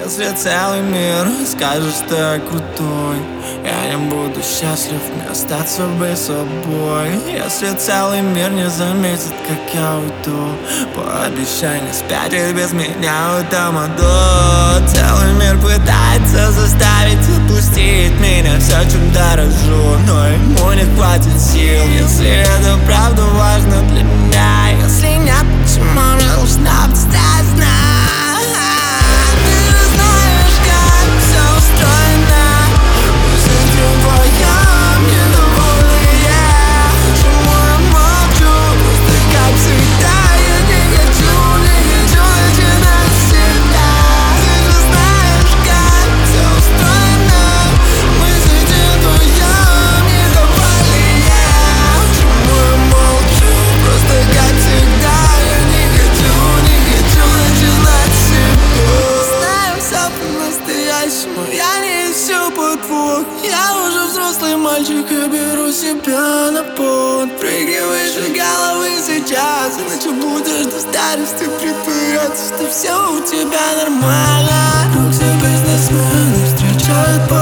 Если целый мир скажет, что я крутой, я не буду счастлив, мне остаться быть собой. Если целый мир не заметит, как я уйду, пообещай не спятить без меня у тамадо. Целый мир пытается заставить отпустить меня, все, чем дорожу, но ему не хватит сил. Если это правда важно для меня, если нет, почему мне нужна быть страстна? Я не ищу подвох, я уже взрослый мальчик и беру себя на понт. Прыгни выше головы сейчас, иначе будешь до старости притворяться, что все у тебя нормально. Руки бизнесмены встречают